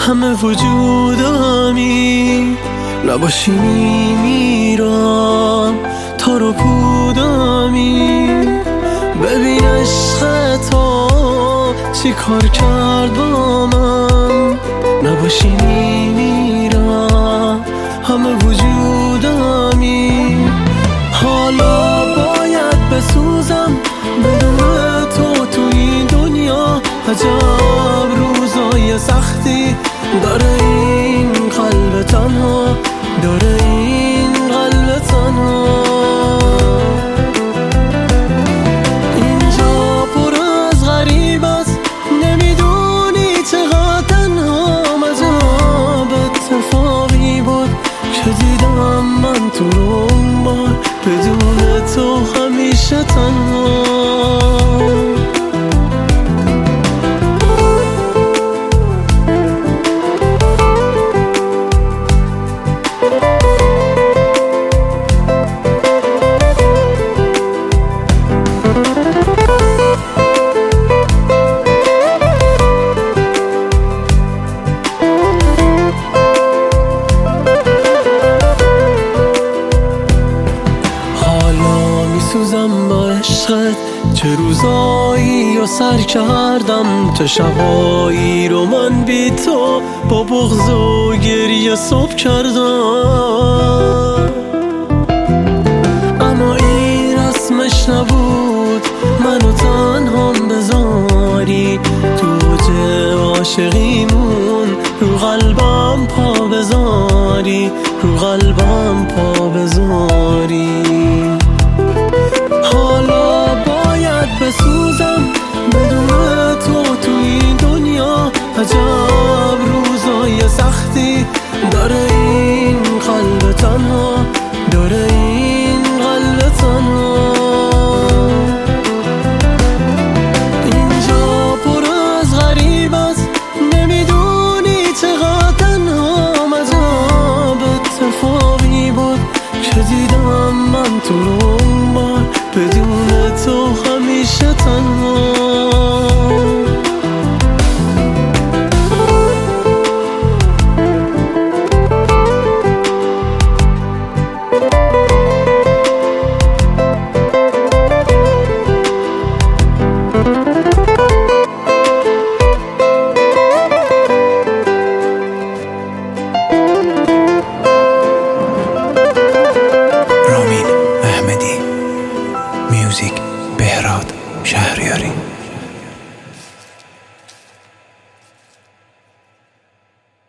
همه وجودمی، نباشی میمیرم تا رو پودمی. ببین عشق تو چی کار کرد با من، نباشی میمیرم همه وجودمی. حالا باید بسوزم بدون تو این دنیا. عجب روزای سختی داره این قلب تنها، داره این قلب تنها. اینجا پر از غریب است، نمیدونی چقدر تنها. عجب اتفاقی بود که دیدم من تو رو اون بار، بدون تو همیشه تنها. میسوزم با عشقت، چه روزایی و سر کردم، چه شبایی رو من بی تو با بغض و گریه صبح کردم. اما این رسمش نبود منو تنهام بذاری، تو اوج عاشقیمون رو قلبم پا بذاری، رو قلبم پا بذاری. حالا باید بسوزم بدون تو این دنیا. عجب روزای سختی داره این قلب تنها، داره این قلب تنها. اینجا پر از غریب است، نمیدونی چقدر تنها. عجب اتفاقی بود که دیدم من تو رو